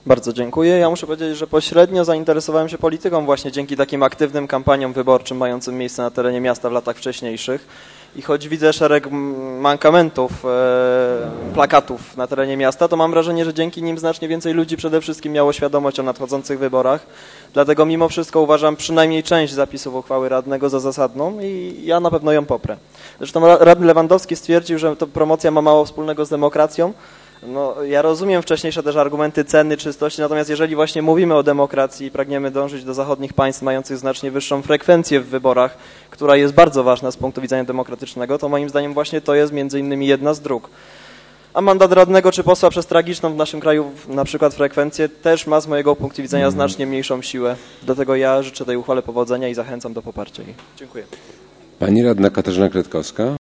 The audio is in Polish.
Bardzo dziękuję. Ja muszę powiedzieć, że pośrednio zainteresowałem się polityką właśnie dzięki takim aktywnym kampaniom wyborczym mającym miejsce na terenie miasta w latach wcześniejszych. I choć widzę szereg mankamentów, plakatów na terenie miasta, to mam wrażenie, że dzięki nim znacznie więcej ludzi przede wszystkim miało świadomość o nadchodzących wyborach. Dlatego mimo wszystko uważam przynajmniej część zapisów uchwały radnego za zasadną i ja na pewno ją poprę. Zresztą radny Lewandowski stwierdził, że to promocja ma mało wspólnego z demokracją. No, ja rozumiem wcześniejsze też argumenty ceny, czystości, natomiast jeżeli właśnie mówimy o demokracji i pragniemy dążyć do zachodnich państw mających znacznie wyższą frekwencję w wyborach, która jest bardzo ważna z punktu widzenia demokratycznego, to moim zdaniem właśnie to jest między innymi jedna z dróg. A mandat radnego czy posła przez tragiczną w naszym kraju na przykład frekwencję też ma z mojego punktu widzenia znacznie mniejszą siłę. Dlatego ja życzę tej uchwale powodzenia i zachęcam do poparcia jej. Dziękuję. Pani radna Katarzyna Kretkowska.